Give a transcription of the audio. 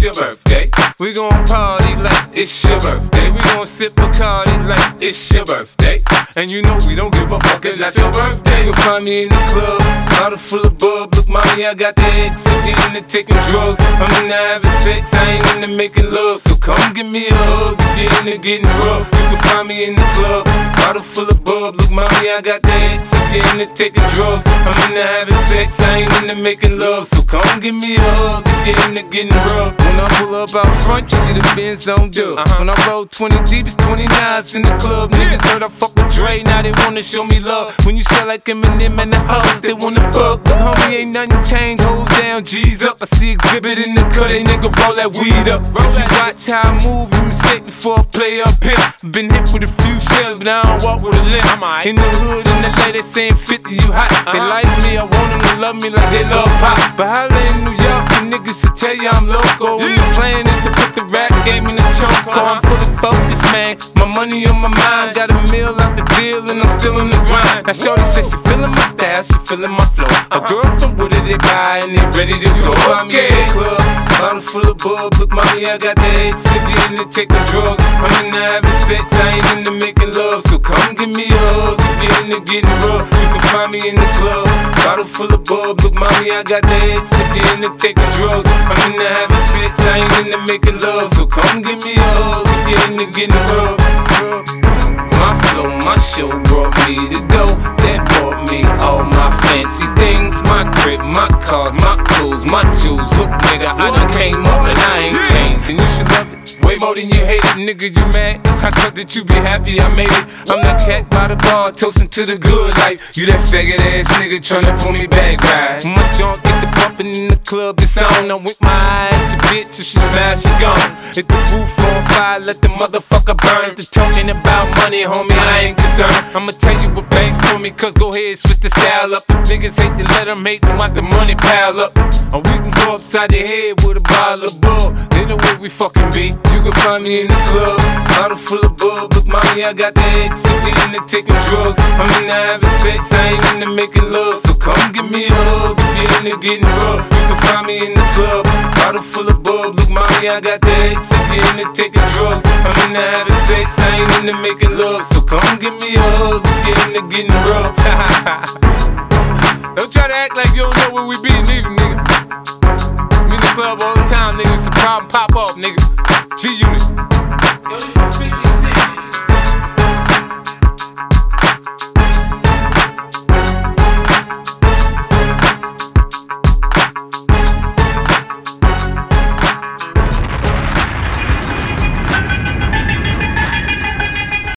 it's your birthday. We gon' party like it's your birthday. We gon' sip Bacardi like it's your birthday. And you know we don't give a fuck, it's not your birthday. You'll find me in the club, bottle full of bub. Look, mommy, I got the X, I'm into taking drugs. I'm into having sex, I ain't into making love. So come give me a hug, if you're into getting rough. You can find me in the club, bottle full of bub. Look, mommy, I got the X, I'm into taking drugs. I'm into having sex, I ain't into making love. So come give me a hug, if you're into getting rough. When I pull up out front, you see the Benz on dub. When I roll 20 deep, it's 20 knives in the club. Niggas heard I fuck with Dre, now they wanna show me love. When you sell like Eminem and the hoes, they wanna fuck. But homie, ain't nothing changed, hold down, G's up. I see exhibit in the cut, they nigga roll that weed up. If you watch how I move, you mistake before I play up here. Been hit with a few shells, but I don't walk with a limp. In the hood, in the LA, they saying 50, you hot. They like me, I want them to love me like they love pop. But holla in New York, the niggas will tell you I'm loco. When the plan is to put the rap game in the choke. I'm full of focus, man, my money on my mind. Got a meal out the deal and I'm still in the grind. Now shorty says she feeling my style, she feeling my flow. A girl from Wooded, they buy and they ready to go. I'm in the club, bottle full of bub. Look, mommy, I got the X, if you into taking drugs. I'm into having sex, I ain't into making love. So come give me a hug, if you into getting rough. You can find me in the club, bottle full of bub. Look, mommy, I got the X, if you into taking drugs. I'm into having sex, I ain't into making love. So come give me a hug, if you into getting rough. My flow, my show brought me to go. That brought me all my fancy things. My crib, my cars, my clothes, my jewels. Look, nigga, I done came up and I ain't changed. And you should love it way more than you hate it. Nigga, you mad? I thought that you be happy I made it. I'm that cat by the bar, toasting to the good life. You that faggot ass nigga tryna pull me back, right? My junk get the bumpin' in the club, it's on. I'm with my eye at your bitch, if she smash, she gone. Hit the roof on fire, let the motherfucker burn. The talking about money, homie, I ain't concerned. I'ma tell you what banks told me, cause go ahead, switch the style up. If niggas hate to let them hate, then watch the money pile up. Or we can go upside the head with a bottle of bub. They know where we fucking be. You can find me in the club, bottle full of bub. Look, mommy, I got the X, if you into taking drugs. I'm into having sex, I ain't into making love. So come give me a hug, if you into getting rough. You can find me in the club, bottle full of bub. Look, mommy, I got the X, if you into taking drugs. I'm into having sex, I ain't into making love. So come give me a hug, if you into getting rough. Don't try to act like you don't know where we be, neither, nigga. I'm in the club all the time, nigga. It's a problem, pop off, nigga. G